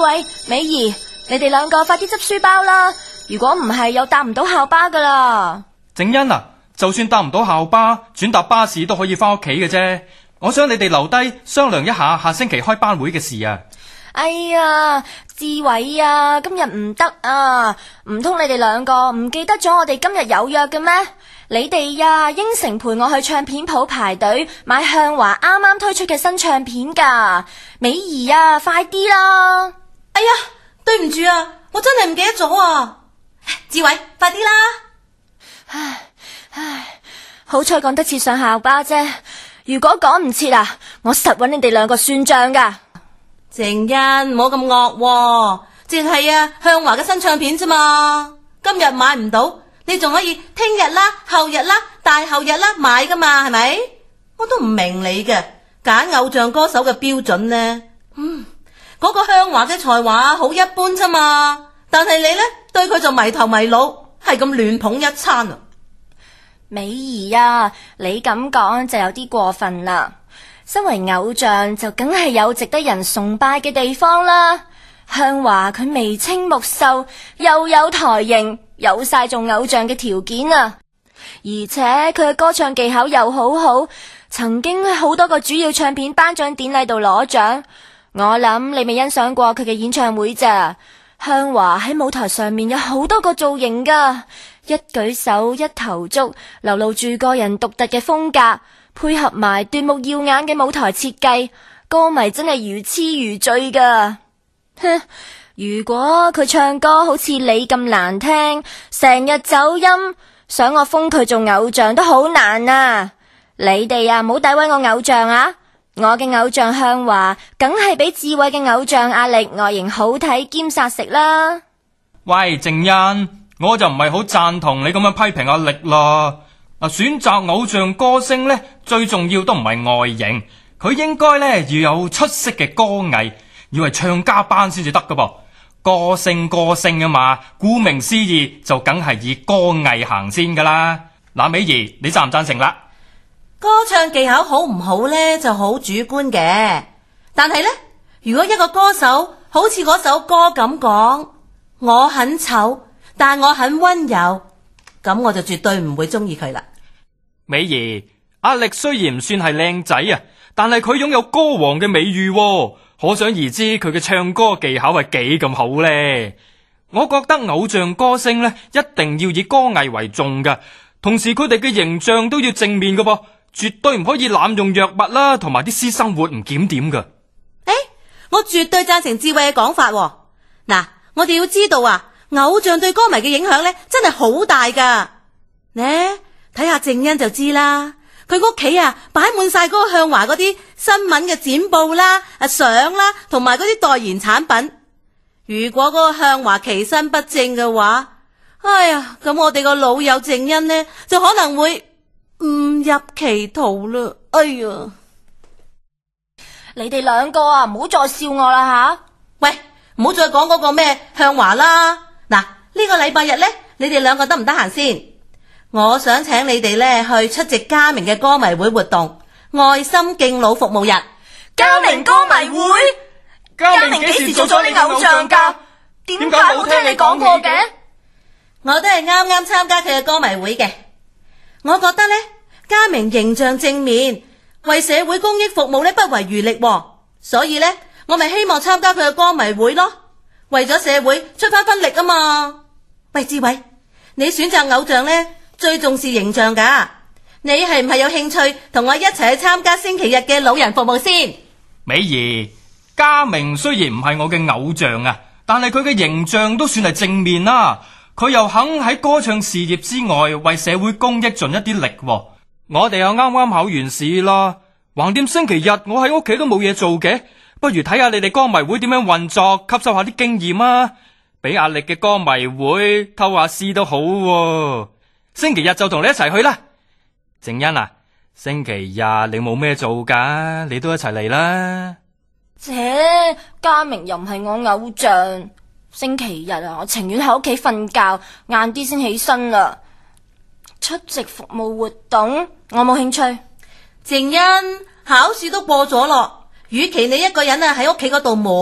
偉、美儀，你哋兩個快啲執書包啦！如果唔係，又搭唔到校巴噶啦。 靜欣啊，就算搭唔到校巴，轉搭巴士都可以翻屋企嘅啫。我想你哋留低商量一下下星期開班會嘅事啊。 哎呀，志偉啊，今日唔得啊！唔通你哋兩個唔記得咗我哋今日有約嘅咩？你哋呀，應承陪我去唱片鋪排隊買向華啱啱推出嘅新唱片噶。美儀啊，快啲啦！ 哎呀，對唔住啊，我真係唔記得咗啊！志偉，快啲啦！ 唉，好彩趕得切上校巴啫。如果趕唔切啊，我實搵你哋兩個算賬噶。 靜欣，唔好咁惡，淨係向華嘅新唱片啫嘛。今日買唔到，你仲可以聽日啦、後日啦、大後日啦買噶嘛，係咪？我都唔明你嘅揀偶像歌手嘅標準呢。嗰個向華嘅才華好一般啫嘛，但係你呢，對佢就迷頭迷腦，係咁亂捧一餐啊！ 美儀啊，你咁講就有啲過分啦。身為偶像就梗係有值得人崇拜嘅地方啦。向華佢眉清目秀，又有台型，有晒做偶像嘅條件啊！而且佢嘅歌唱技巧又好好，曾經喺好多個主要唱片頒獎典禮度攞獎。我諗你未欣賞過佢嘅演唱會咋？向華喺舞台上面有好多個造型噶，一舉手一投足流露住個人獨特嘅風格，配合埋奪目耀眼嘅舞台設計，歌迷真係如痴如醉噶。哼，如果佢唱歌好似你咁難聽，成日走音，想我封佢做偶像都好難啊！你哋啊，唔好詆毀我偶像啊！我嘅偶像向華，梗係比志偉嘅偶像阿力外形好睇兼殺食啦。 喂，靜欣，我就唔係好贊同你咁樣批評阿力啦。選擇偶像歌星呢，最重要都唔係外形，佢應該呢要有出色嘅歌藝，要係唱家班先至得噶噃。歌星啊嘛，顧名思義就梗係以歌藝行先噶啦。嗱，美儀，你贊唔贊成啦？ 歌唱技巧好唔好呢就好主觀嘅，但係呢，如果一個歌手好似嗰首歌咁講，我很醜，但我很溫柔，咁我就絕對唔會中意佢啦。 美儀，阿力雖然唔算係靚仔啊，但係佢擁有歌王嘅美譽喎，可想而知佢嘅唱歌技巧係幾咁好呢。我覺得偶像歌星呢，一定要以歌藝為重噶，同時佢哋嘅形象都要正面噶噃，絕對唔可以濫用藥物啦，同埋啲私生活唔檢點噶。 我絕對贊成智慧嘅講法喎。嗱，我哋要知道啊，偶像對歌迷嘅影響呢，真係好大噶。呢，睇下靜欣就知啦，佢屋企啊擺滿晒嗰個向華嗰啲新聞嘅剪報啦、相啦，同埋嗰啲代言產品。如果嗰個向華其身不正嘅話，哎呀，咁我哋個老友靜欣呢，就可能會誤入歧途啦。哎呀， 你哋兩個啊，唔好再笑我啦吓！ 喂，唔好再講嗰個咩向華啦。嗱，呢個禮拜日呢，你哋兩個得唔得閒先？我想請你哋呢去出席嘉明嘅歌迷會活動，愛心敬老服務日。 嘉明歌迷會？嘉明幾時做咗你偶像噶？點解冇聽你講過嘅？ 我都係啱啱參加佢嘅歌迷會嘅。我覺得呢，嘉明形象正面，為社會公益服務呢不遺餘力，所以呢，我咪希望參加佢嘅歌迷會咯，為咗社會出翻分力啊嘛。喂，志偉，你選擇偶像呢，最重視形象噶，你係唔係有興趣同我一齊去參加星期日嘅老人服務先？ 美儀，嘉明雖然唔係我嘅偶像啊，但係佢嘅形象都算係正面啦。佢又肯喺歌唱事業之外為社會公益盡一啲力喎。我哋又啱啱考完試啦，橫掂星期日我喺屋企都冇嘢做嘅，不如睇下你哋歌迷會點樣運作，吸收下啲經驗啊，俾壓力嘅歌迷會偷下師都好喎。星期日就同你一齊去啦。靜欣啊，星期日你冇咩做噶，你都一齊嚟啦。 嘉明又唔係我偶像，星期日啊，我情願喺屋企瞓覺，晏啲先起身啦。出席服務活動，我冇興趣。 靜欣，考試都過咗咯，與其你一個人啊喺屋企嗰度悶，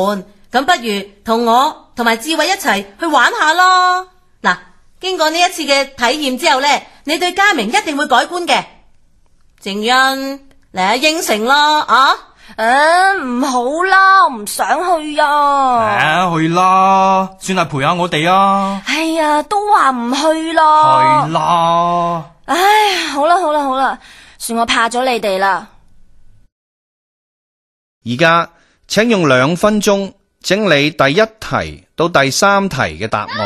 咁不如同我同埋智慧一齊去玩下咯。嗱，經過呢一次嘅體驗之後呢，你對嘉明一定會改觀嘅。靜欣，嚟應承啦啊！ 唔好啦，我唔想去啊。 去啦，算係陪下我哋啊。 哎呀，都話唔去咯。 係啦。 唉，好啦，算我怕咗你哋啦。 而家請用2分鐘整理第1題到第3題嘅答案。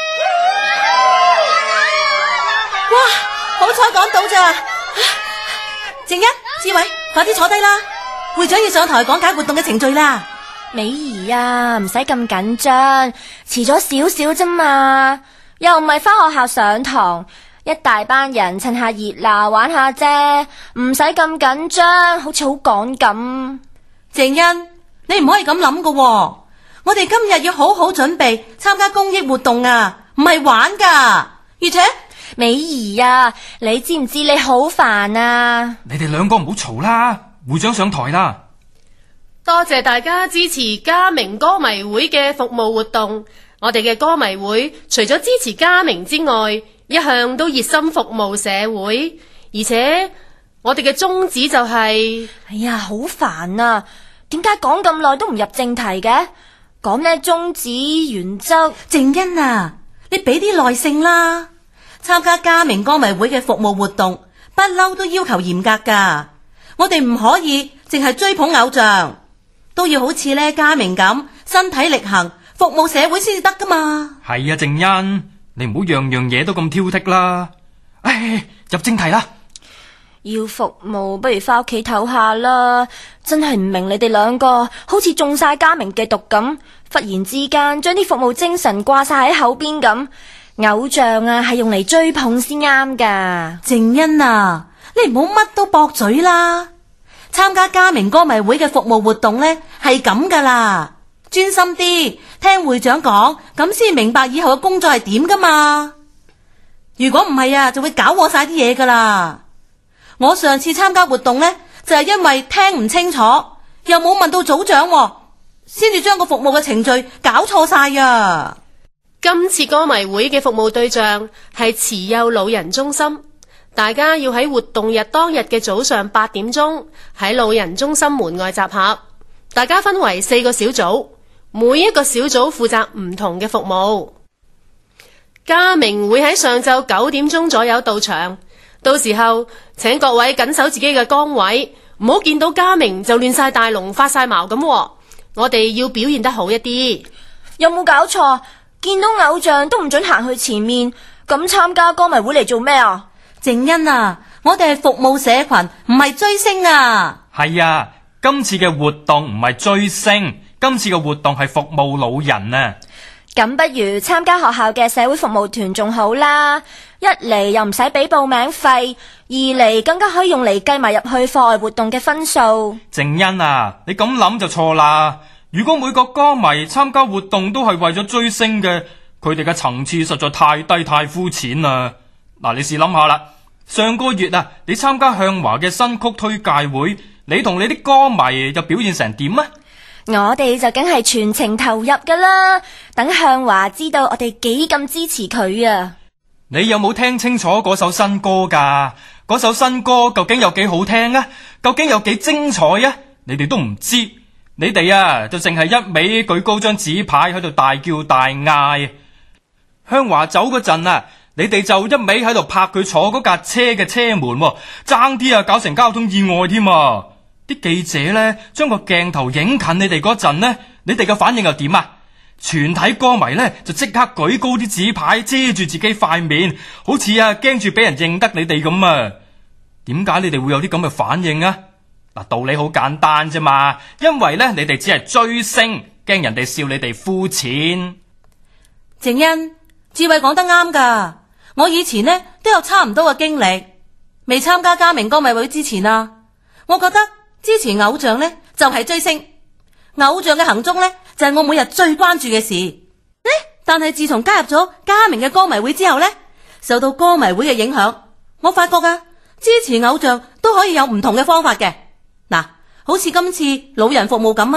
哇，好彩趕到咋！靜欣、智慧，快啲坐低啦，會長要上台講解活動嘅程序啦。 美儀啊，唔使咁緊張，遲咗少少啫嘛，又唔係返學校上堂，一大班人趁下熱鬧玩下啫，唔使咁緊張，好似好趕咁。 靜欣，你唔可以咁諗噶，我哋今日要好好準備參加公益活動啊，唔係玩噶。而且美儀啊，你知唔知你好煩啊？ 你哋2個唔好嘈啦，會長上台啦。 多謝大家支持嘉明歌迷會嘅服務活動。我哋嘅歌迷會除咗支持嘉明之外，一向都熱心服務社會，而且我哋嘅宗旨就係…… 哎呀，好煩啊！點解講咁耐都唔入正題嘅？講咩宗旨原則？ 靜欣啊，你俾啲耐性啦。參加嘉明歌迷會嘅服務活動，不嬲都要求嚴格噶。我哋唔可以淨係追捧偶像，都要好似咧嘉明咁身體力行，服務社會先至得噶嘛。 係啊，靜欣，你唔好樣樣嘢都咁挑剔啦。唉，入正題啦。 要服務不如翻屋企唞下啦，真係唔明你哋2個好似中晒嘉明嘅毒咁，忽然之間將啲服務精神掛晒喺口邊咁。偶像啊係用嚟追捧先啱噶。 靜欣啊，你唔好乜都駁嘴啦。參加嘉明歌迷會嘅服務活動呢係咁噶啦，專心啲聽會長講，咁先明白以後嘅工作係點噶嘛。如果唔係啊，就會搞禍晒啲嘢噶啦。我上次參加活動呢，就係因為聽唔清楚，又冇問到組長，先至將個服務嘅程序搞錯晒啊。 今次歌迷會嘅服務對象係慈幼老人中心，大家要喺活動日當日嘅早上8點鐘喺老人中心門外集合。大家分為4個小組，每一個小組負責唔同嘅服務。嘉明會喺上晝9點鐘左右到場，到時候請各位緊守自己嘅崗位，唔好見到嘉明就亂晒大龍發晒矛咁。我哋要表現得好一啲。 有冇搞錯？見到偶像都唔准行去前面，咁參加歌迷會嚟做咩啊？ 靜欣啊，我哋係服務社群，唔係追星啊。 係啊，今次嘅活動唔係追星，今次嘅活動係服務老人啊。 咁不如參加學校嘅社會服務團仲好啦，一嚟又唔使俾報名費，二嚟更加可以用嚟計埋入去課外活動嘅分數。 靜欣啊，你咁諗就錯啦。如果每個歌迷參加活動都係為咗追星嘅，佢哋嘅層次實在太低太膚淺啦。嗱，你試諗下啦，上個月啊，你參加向華嘅新曲推介會，你同你啲歌迷又表現成點啊？ 我哋就梗係全程投入噶啦，等向華知道我哋幾咁支持佢啊！ 你有冇聽清楚嗰首新歌噶？嗰首新歌究竟有幾好聽啊？究竟有幾精彩啊？你哋都唔知。你哋啊，就淨係一味舉高張紙牌喺度大叫大嗌。向華走嗰陣啊，你哋就一味喺度拍佢坐嗰架車嘅車門，爭啲啊搞成交通意外添啊！啲記者呢，將個鏡頭影近你哋嗰陣呢，你哋嘅反應又點啊？全體歌迷呢，就即刻舉高啲紙牌遮住自己塊面，好似啊驚住俾人認得你哋咁啊！點解你哋會有啲咁嘅反應啊？嗱，道理好簡單啫嘛，因為呢，你哋只係追星，驚人哋笑你哋膚淺。 靜欣，智慧講得啱噶，我以前呢都有差唔多嘅經歷。未參加嘉明歌迷會之前啊，我覺得支持偶像呢就係追星，偶像嘅行蹤呢就係我每日最關注嘅事。但係自從加入咗嘉明嘅歌迷會之後呢，受到歌迷會嘅影響，我發覺啊，支持偶像都可以有唔同嘅方法嘅。嗱，好似今次老人服務咁啊，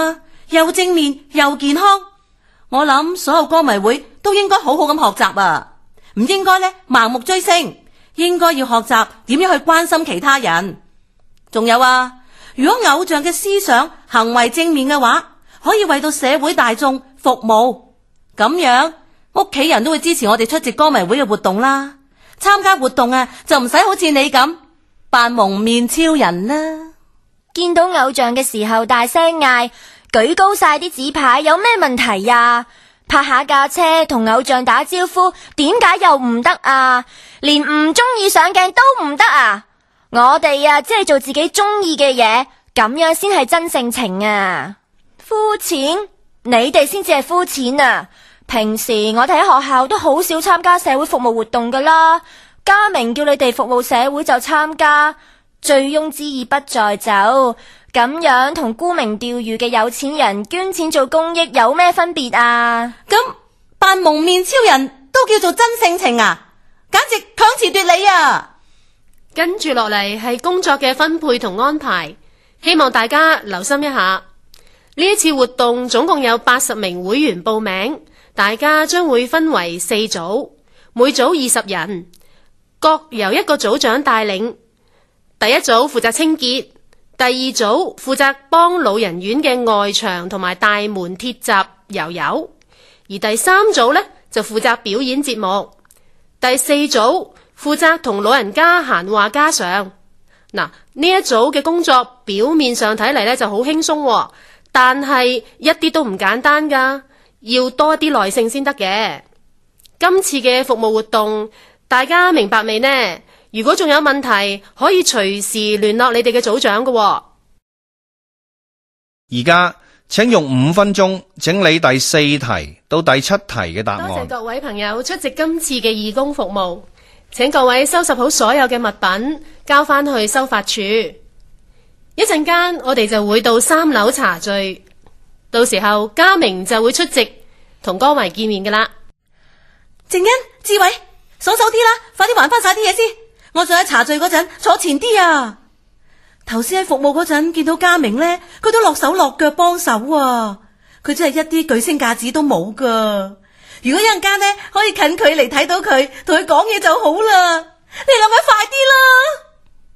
又正面又健康。我諗所有歌迷會都應該好好咁學習啊，唔應該呢盲目追星，應該要學習點樣去關心其他人。仲有啊，如果偶像嘅思想行為正面嘅話，可以為到社會大眾服務，咁樣屋企人都會支持我哋出席歌迷會嘅活動啦。參加活動啊，就唔使好似你咁扮蒙面超人啦。 見到偶像嘅時候大聲嗌，舉高晒啲紙牌，有咩問題呀？拍下架車同偶像打招呼，點解又唔得啊？連唔中意上鏡都唔得啊？我哋啊，即係做自己中意嘅嘢，咁樣先係真性情啊！膚淺？你哋先至係膚淺啊！平時我哋喺學校都好少參加社會服務活動噶啦，家明叫你哋服務社會就參加，醉翁之意不在酒，咁樣同沽名釣譽嘅有錢人捐錢做公益有咩分別啊？ 咁扮蒙面超人都叫做真性情啊？簡直強詞奪理啊！ 跟住落嚟係工作嘅分配同安排，希望大家留心一下。呢一次活動總共有80名會員報名，大家將會分為4組，每組20人，各由一個組長帶領。第一組負責清潔，第二組負責幫老人院嘅外牆同埋大門鐵閘油，而第三組呢，就負責表演節目。第四組負責同老人家閒話家常。嗱，呢一組嘅工作表面上睇嚟呢就好輕鬆，但係一啲都唔簡單噶，要多啲耐性先得嘅。今次嘅服務活動，大家明白未呢？如果仲有問題，可以隨時聯絡你哋嘅組長噶。 而家請用5分鐘整理第4題到第7題嘅答案。 多謝各位朋友出席今次嘅義工服務，請各位收拾好所有嘅物品，交返去收發處。一陣間我哋就會到3樓茶聚，到時候家明就會出席同歌迷見面噶啦。 靜欣、志偉，爽手啲啦，快啲還翻晒啲嘢先。我想喺茶聚嗰陣坐前啲啊。頭先喺服務嗰陣見到家明呢，佢都落手落腳幫手啊。佢真係一啲巨星架子都冇噶。如果一陣間呢可以近距離睇到佢，同佢講嘢就好啦。你兩位快啲啦！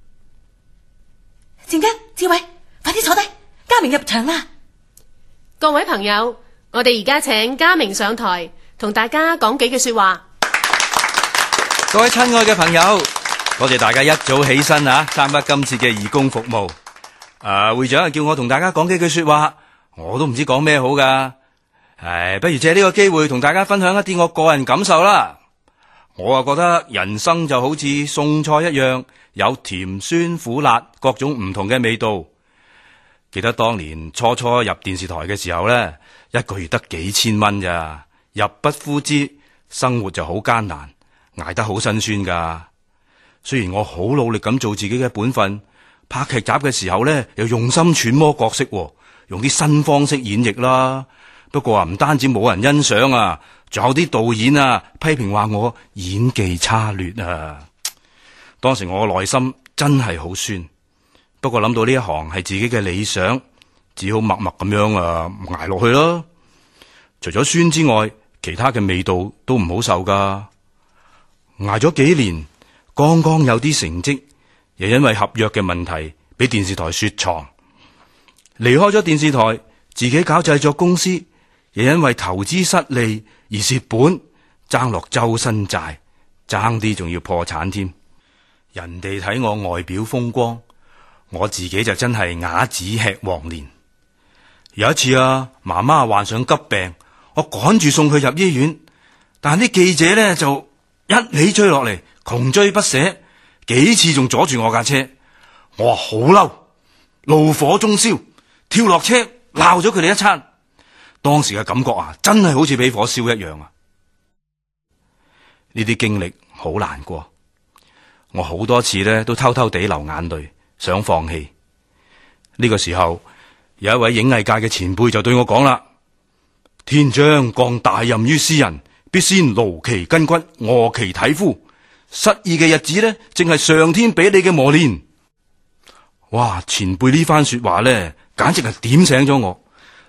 靜欣、志偉，快啲坐低，家明入場啦！ 各位朋友，我哋而家請家明上台，同大家講幾句說話。 各位親愛嘅朋友，多謝大家一早起身參加今次嘅義工服務。會長叫我同大家講幾句說話，我都唔知講咩好噶。不如借呢個機會同大家分享一啲我個人感受啦。我覺得人生就好似餸菜一樣，有甜酸苦辣各種唔同嘅味道。記得當年初入電視台嘅時候呢，一個月得幾千蚊咋，入不敷支，生活就好艱難，捱得好辛酸噶。雖然我好努力咁做自己嘅本分，拍劇集嘅時候呢，又用心揣摩角色，用啲新方式演繹啦。不過唔單止冇人欣賞啊，仲有啲導演批評話我演技差劣啊。當時我內心真係好酸。不過諗到呢一行係自己嘅理想，只好默默咁樣捱落去咯。除咗酸之外，其他嘅味道都唔好受噶。捱咗幾年，剛剛有啲成績，又因為合約嘅問題俾電視台雪藏。離開咗電視台，自己搞製作公司，又因為投資失利而蝕本，爭落周身債，爭啲仲要破產添。人哋睇我外表風光，我自己就真係啞子吃黃連。有一次媽媽患上急病，我趕住送佢入醫院，但啲記者呢就一起追落嚟，窮追不捨，幾次仲阻住我架車。我話好嬲，怒火中燒，跳落車鬧咗佢哋一餐。當時嘅感覺真係好似俾火燒一樣啊！呢啲經歷好難過，我好多次呢都偷偷地流眼淚，想放棄。呢個時候，有一位影藝界嘅前輩就對我講啦：天將降大任於斯人，必先勞其筋骨，餓其體膚。失意嘅日子呢，正係上天俾你嘅磨練。哇！前輩呢番說話呢，簡直係點醒咗我。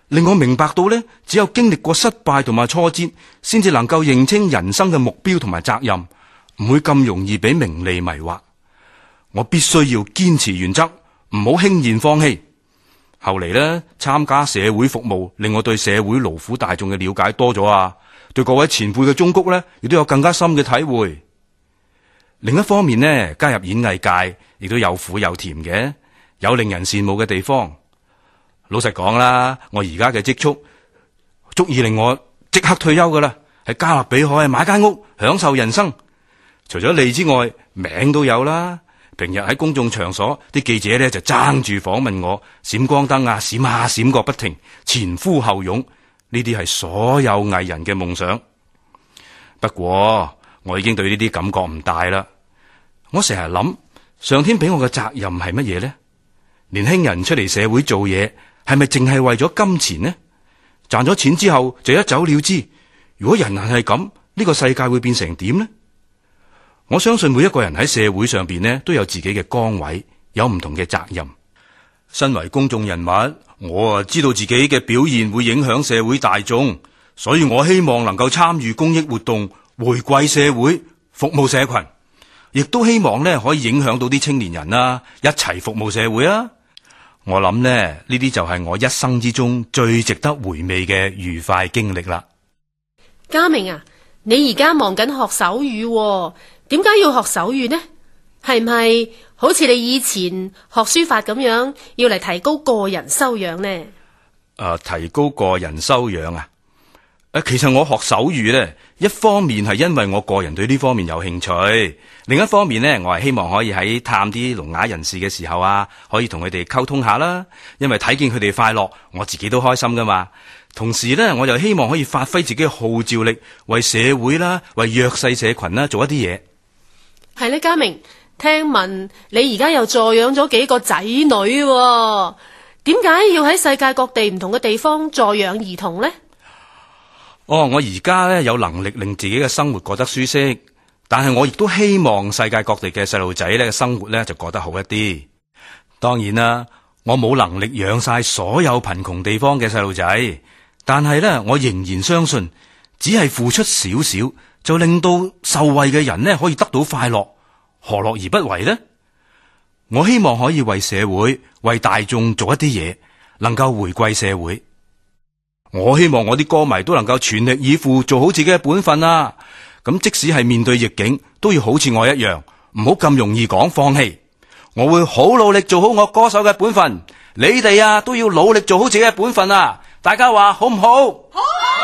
令我明白到呢，只有經歷過失敗同埋挫折，先至能夠認清人生嘅目標同埋責任，唔會咁容易俾名利迷惑。我必須要堅持原則，唔好輕言放棄。後嚟呢，參加社會服務，令我對社會勞苦大眾嘅了解多咗啊，對各位前輩嘅忠告呢，亦都有更加深嘅體會。另一方面呢，加入演藝界亦都有苦有甜嘅，有令人羨慕嘅地方。老實講啦，我而家嘅積蓄足以令我即刻退休噶啦，喺加勒比海買間屋，享受人生。除咗利之外，名都有啦。平日喺公眾場所，啲記者呢就爭住訪問我，閃光燈啊閃下閃個不停，前呼後擁。呢啲係所有藝人嘅夢想。不過我已經對呢啲感覺唔大啦。我成日諗，上天俾我嘅責任係乜嘢呢？年輕人出嚟社會做嘢，係咪淨係為咗金錢呢？賺咗錢之後就一走了之。如果人人係咁，呢個世界會變成點呢？我相信每一個人喺社會上邊呢，都有自己嘅崗位，有唔同嘅責任。身為公眾人物，我知道自己嘅表現會影響社會大眾，所以我希望能夠參與公益活動，回饋社會，服務社群，亦都希望呢可以影響到啲青年人啦，一齊服務社會啊！我諗呢啲就係我一生之中最值得回味嘅愉快經歷啦。 嘉明啊，你而家忙緊學手語喎，點解要學手語呢？係唔係好似你以前學書法咁樣，要嚟提高個人修養呢？ 提高個人修養啊？其實我學手語呢，一方面係因為我個人對呢方面有興趣，另一方面呢，我係希望可以喺探啲聾啞人士嘅時候啊，可以同佢哋溝通下啦。因為睇見佢哋快樂，我自己都開心噶嘛。同時呢，我就希望可以發揮自己嘅號召力，為社會啦，為弱勢社群啦，做一啲嘢。 係咧，嘉明，聽聞你而家又助養咗幾個仔女喎，點解要喺世界各地唔同嘅地方助養兒童呢？ 我而家呢有能力令自己嘅生活過得舒適，但係我亦都希望世界各地嘅細路仔呢嘅生活呢就過得好一啲。當然啦，我冇能力養晒所有貧窮地方嘅細路仔，但係呢，我仍然相信，只係付出少少，就令到受惠嘅人呢可以得到快樂，何樂而不為呢？我希望可以為社會、為大眾做一啲嘢，能夠回饋社會。我希望我啲歌迷都能夠全力以赴，做好自己嘅本分啊！咁即使係面對逆境，都要好似我一樣，唔好咁容易講放棄。我會好努力做好我歌手嘅本分，你哋啊都要努力做好自己嘅本分啊！大家話好唔好？好！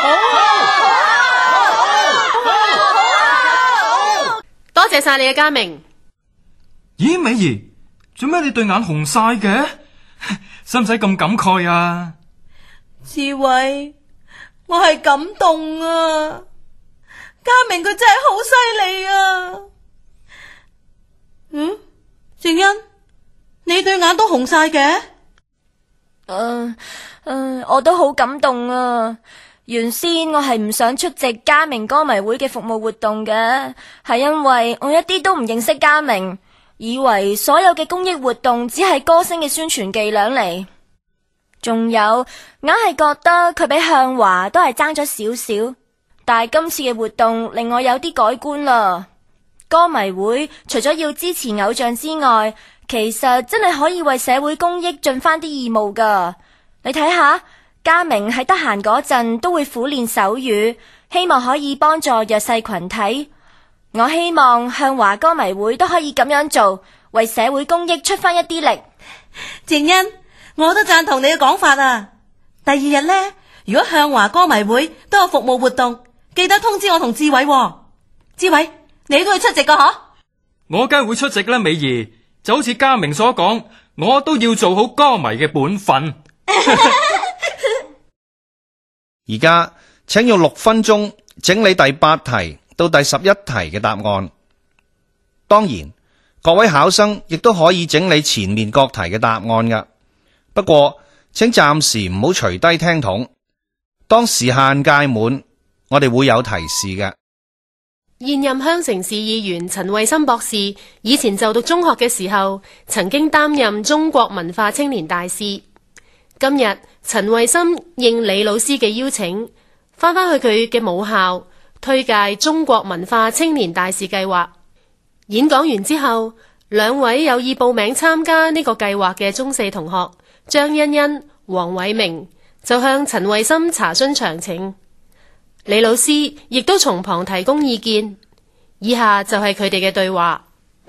多謝晒你嘅嘉明。 咦，美儀，做咩你對眼紅晒嘅？使唔使咁感慨啊？ 志偉，我係感動啊！嘉明佢真係好犀利啊！靜欣，你對眼都紅晒嘅？ 我都好感動啊！原先我係唔想出席嘉明歌迷會嘅服務活動嘅，係因為我一啲都唔認識嘉明，以為所有嘅公益活動只係歌星嘅宣傳伎倆嚟。仲有，硬係覺得佢比向華都係爭咗少少，但係今次嘅活動令我有啲改觀啦。歌迷會除咗要支持偶像之外，其實真係可以為社會公益盡翻啲義務噶。你睇下，嘉明喺得閒嗰陣都會苦練手語，希望可以幫助弱勢群體。我希望向華歌迷會都可以咁樣做，為社會公益出翻一啲力。 靜欣，我都贊同你嘅講法啊！第二日呢，如果向華歌迷會都有服務活動，記得通知我同志偉喎。志偉，你都會出席噶嗬？ 我梗係會出席啦，美儀。就好似嘉明所講，我都要做好歌迷嘅本分。 而家請用6分鐘整理第8題到第11題嘅答案。當然，各位考生亦都可以整理前面各題嘅答案噶。不過，請暫時唔好除低聽筒。當時限屆滿，我哋會有提示嘅。 現任香城市議員陳慧森博士以前就讀中學嘅時候，曾經擔任中國文化青年大使。今日陳慧心應李老師嘅邀請，翻返去佢嘅母校推介中國文化青年大使計劃。演講完之後，兩位有意報名參加呢個計劃嘅中四同學張欣欣、黃偉明就向陳慧心查詢詳情。李老師亦都從旁提供意見。以下就係佢哋嘅對話。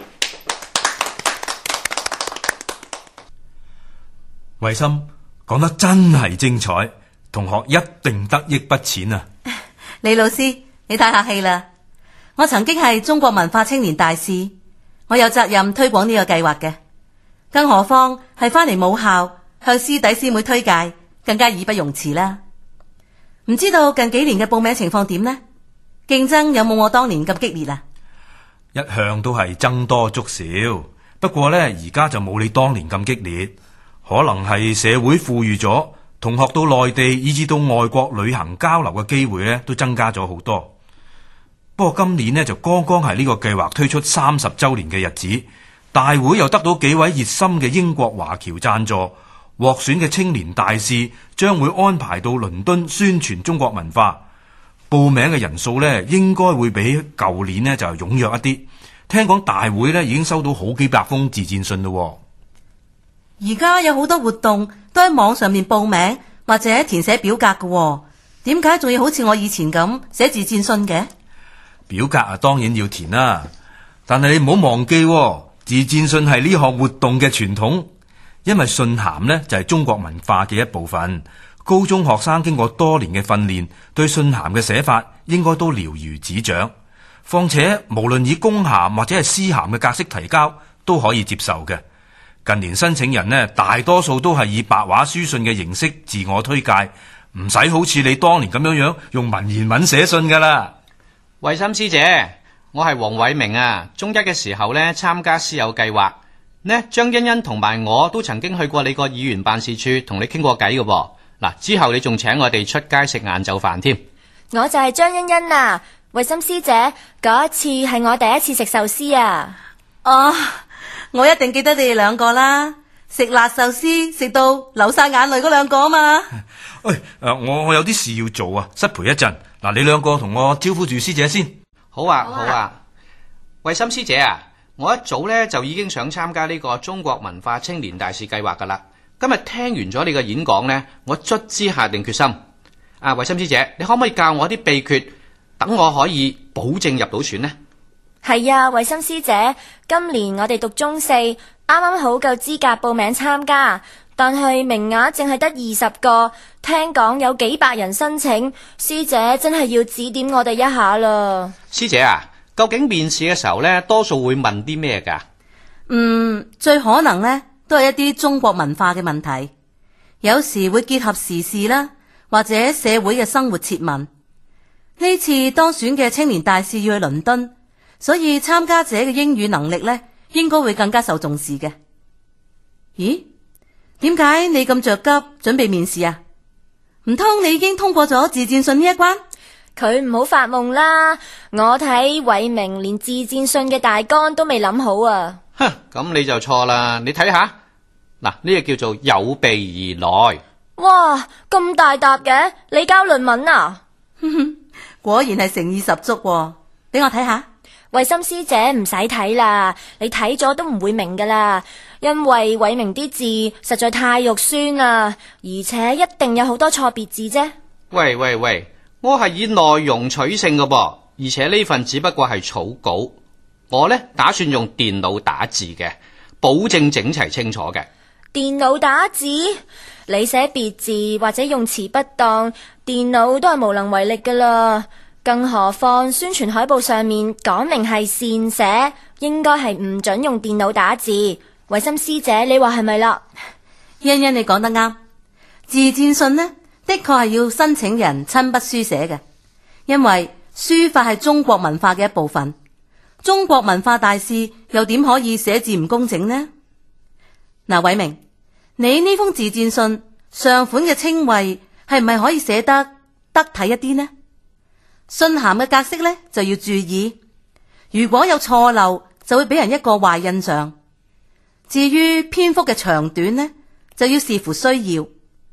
慧心講得真係精彩，同學一定得益不淺啊！ 李老師，你太客氣啦。我曾經係中國文化青年大使，我有責任推廣呢個計劃嘅，更何況係翻嚟母校向師弟師妹推介，更加義不容辭啦。唔知道近幾年嘅報名情況點呢？競爭有冇我當年咁激烈啊？ 一向都係僧多粥少，不過呢，而家就冇你當年咁激烈，可能係社會富裕咗，同學到內地以至到外國旅行交流嘅機會呢都增加咗好多。不過今年呢，就剛剛係呢個計劃推出30週年嘅日子，大會又得到幾位熱心嘅英國華僑贊助，獲選嘅青年大使將會安排到倫敦宣傳中國文化。報名嘅人數呢，應該會比舊年呢就踴躍一啲。聽講大會呢已經收到好幾百封自薦信咯。 而家有好多活動都喺網上面報名或者填寫表格嘅，點解仲要好似我以前咁寫自薦信嘅？ 表格啊，當然要填啦，但係你唔好忘記，自薦信係呢項活動嘅傳統，因為信函呢就係中國文化嘅一部分。高中學生經過多年嘅訓練，對信函嘅寫法應該都了如指掌。況且無論以公函或者係私函嘅格式提交，都可以接受嘅。近年申請人呢，大多數都係以白話書信嘅形式自我推介，唔使好似你當年咁樣用文言文寫信噶啦。 慧心師姐，我係黃偉明啊。中一嘅時候呢，參加師友計劃呢，張欣欣同埋我都曾經去過你個議員辦事處同你傾過偈嘅噃。嗱，之後你仲請我哋出街食晏晝飯添。 我就係張欣欣啊，慧心師姐，嗰一次係我第一次食壽司啊。 哦，我一定記得你哋兩個啦，食辣壽司食到流晒眼淚嗰兩個啊嘛。 喂，我有啲事要做啊，失陪一陣。嗱，你兩個同我招呼住師姐先。 好啊，好啊。慧心師姐啊，我一早呢就已經想參加呢個中國文化青年大使計劃噶啦。今日聽完咗你嘅演講呢，我卒之下定決心。慧心師姐，你可唔可以教我啲秘訣，等我可以保證入到選呢？ 係啊，慧心師姐，今年我哋讀中四，啱啱好夠資格報名參加，但係名額淨係得20個，聽講有幾百人申請，師姐真係要指點我哋一下啦。 師姐啊，究竟面試嘅時候呢，多數會問啲咩噶？ 最可能呢，都係一啲中國文化嘅問題，有時會結合時事啦，或者社會嘅生活切問。呢次當選嘅青年大使要去倫敦，所以參加者嘅英語能力呢，應該會更加受重視嘅。咦？點解你咁着急準備面試啊？唔通你已經通過咗自薦信呢一關？ 佢唔好發夢啦，我睇偉明連自薦信嘅大綱都未諗好啊。 哼，咁你就錯啦。你睇下，嗱，呢個叫做有備而來。 哇，咁大沓嘅，你交論文啊？ 果然係誠意十足喎，俾我睇下。 慧心師姐唔使睇啦，你睇咗都唔會明噶啦，因為偉明啲字實在太肉酸啦，而且一定有好多錯別字啫。 喂，我係以內容取勝噶噃，而且呢份只不過係草稿，我呢打算用電腦打字嘅，保證整齊清楚嘅。 電腦打字？你寫別字或者用詞不當，電腦都係無能為力噶啦。更何況宣傳海報上面講明係擅寫，應該係唔准用電腦打字。慧心師姐，你話係咪啦？ 欣欣，你講得啱。自薦信呢，的確係要申請人親筆書寫嘅，因為書法係中國文化嘅一部分。中國文化大使又點可以寫字唔工整呢？嗱，偉明，你呢封自薦信上款嘅稱謂係唔係可以寫得體一啲呢？信函嘅格式呢就要注意，如果有錯漏就會俾人一個壞印象。至於篇幅嘅長短呢，就要視乎需要。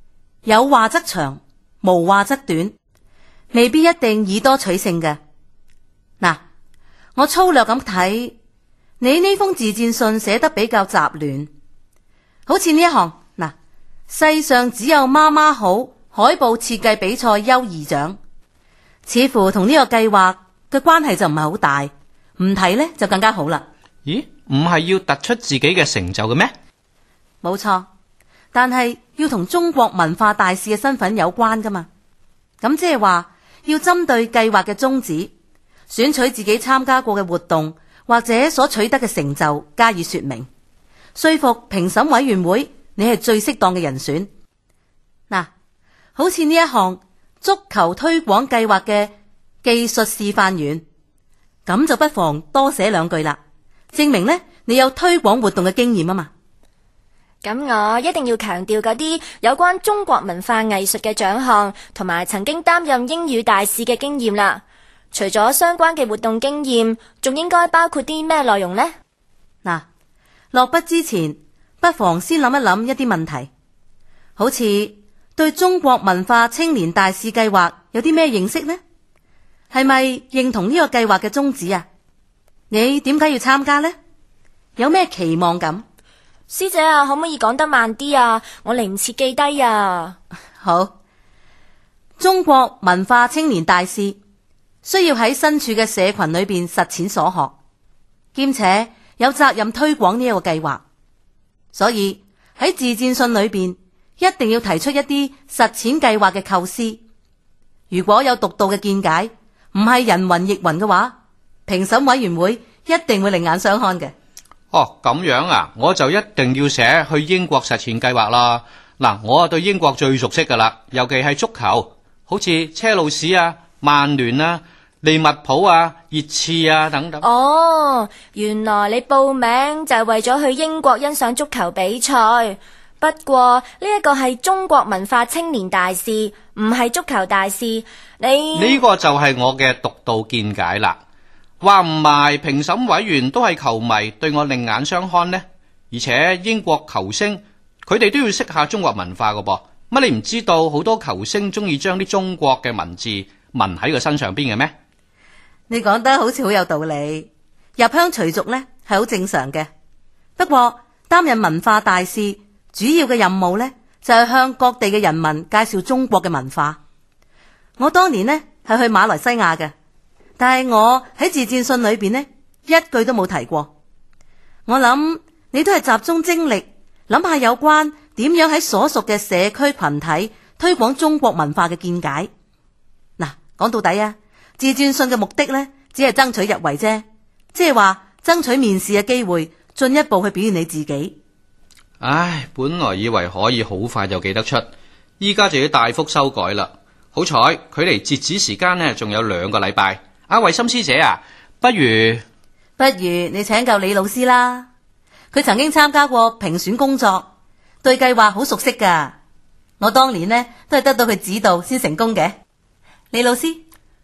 有話則長，無話則短，未必一定以多取勝嘅。嗱，我粗略咁睇，你呢封自薦信寫得比較雜亂，好似呢一行嗱，世上只有媽媽好，海報設計比賽優異獎，似乎同呢個計劃嘅關係就唔係好大，唔提呢就更加好啦。 咦，唔係要突出自己嘅成就嘅咩？ 冇錯，但係要同中國文化大使嘅身份有關噶嘛。咁即係話要針對計劃嘅宗旨，選取自己參加過嘅活動或者所取得嘅成就加以說明，說服評審委員會你係最適當嘅人選。嗱，好似呢一項足球推廣計劃嘅技術示範員，咁就不妨多寫兩句啦，證明呢你有推廣活動嘅經驗啊嘛。 咁我一定要強調嗰啲有關中國文化藝術嘅獎項，同埋曾經擔任英語大使嘅經驗啦。除咗相關嘅活動經驗，仲應該包括啲咩內容呢？ 嗱，落筆之前，不妨先諗一諗一啲問題，好似對中國文化青年大使計劃有啲咩認識呢？係咪認同呢個計劃嘅宗旨啊？你點解要參加呢？有咩期望感？ 師姐啊，可唔可以講得慢啲啊？我嚟唔切記低啊。 好，中國文化青年大使需要喺身處嘅社群裏邊實踐所學，兼且有責任推廣呢一個計劃，所以喺自薦信裏邊一定要提出一啲實踐計劃嘅構思。如果有獨到嘅見解，唔係人云亦云嘅話，評審委員會一定會另眼相看嘅。 哦，咁樣啊，我就一定要寫去英國實踐計劃啦。嗱，我啊對英國最熟悉噶啦，尤其係足球，好似車路士啊、曼聯啊、利物浦啊、熱刺啊等等。 哦，原來你報名就係為咗去英國欣賞足球比賽。不過呢一個係中國文化青年大使，唔係足球大使。 呢個就係我嘅獨到見解啦。話唔埋評審委員都係球迷，對我另眼相看呢。而且英國球星佢哋都要識下中國文化噶噃。乜你唔知道好多球星中意將啲中國嘅文字紋喺個身上邊嘅咩？ 你講得好似好有道理，入鄉隨俗呢係好正常嘅。不過擔任文化大使主要嘅任務呢，就係向各地嘅人民介紹中國嘅文化。我當年呢係去馬來西亞嘅，但係我喺自薦信裏邊呢一句都冇提過。我諗你都係集中精力諗下有關點樣喺所屬嘅社區群體推廣中國文化嘅見解。嗱，講到底啊，自薦信嘅目的呢，只係爭取入圍啫，即係話爭取面試嘅機會，進一步去表現你自己。 唉，本來以為可以好快就記得出，依家就要大幅修改啦。好彩距離截止時間呢仲有2個禮拜。阿慧心師姐啊，不如你請教李老師啦，佢曾經參加過評選工作，對計劃好熟悉噶。我當年呢都係得到佢指導先成功嘅。李老師，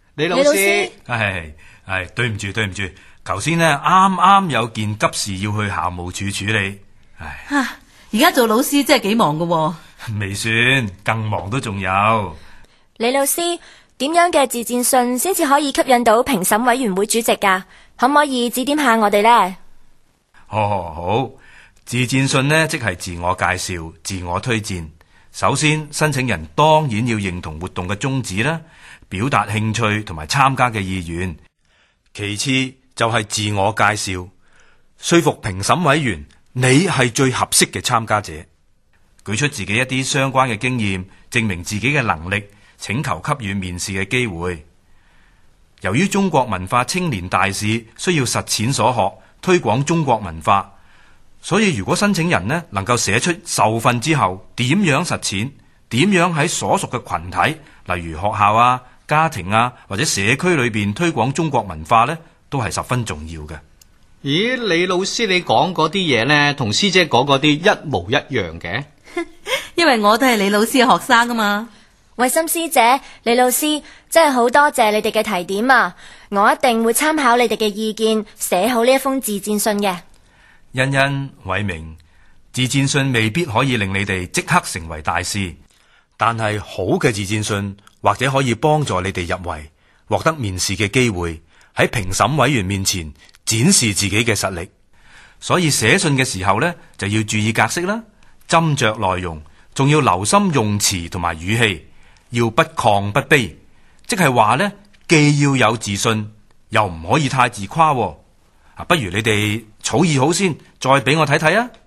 係，對唔住，頭先呢啱啱有件急事要去校務處處理。 而家做老師真係幾忙噶喎。 未算，更忙都仲有。 李老師，點樣嘅自薦信先至可以吸引到評審委員會主席噶？可唔可以指點下我哋呢？ 好，自薦信呢即係自我介紹、自我推薦。首先，申請人當然要認同活動嘅宗旨啦，表達興趣同埋參加嘅意願。其次就係自我介紹，說服評審委員你係最合適嘅參加者，舉出自己一啲相關嘅經驗，證明自己嘅能力，請求給予面試嘅機會。由於中國文化青年大使需要實踐所學，推廣中國文化，所以如果申請人呢能夠寫出受訓之後點樣實踐，點樣喺所屬嘅群體，例如學校啊、家庭啊或者社區裏邊推廣中國文化呢，都係十分重要嘅。 咦，李老師你講嗰啲嘢呢，同師姐講嗰啲一模一樣嘅。 因為我都係李老師嘅學生啊嘛。 慧心師姐、李老師，真係好多謝你哋嘅提點啊！我一定會參考你哋嘅意見，寫好呢一封自薦信嘅。 欣欣、偉明，自薦信未必可以令你哋即刻成為大使， 但係好嘅自薦信或者可以幫助你哋入圍，獲得面試嘅機會，喺評審委員面前展示自己嘅實力。所以寫信嘅時候呢，就要注意格式啦，斟酌內容，仲要留心用詞同埋語氣，要不亢不卑，即係話呢，既要有自信，又唔可以太自誇。不如你哋草擬好先，再俾我睇睇啊！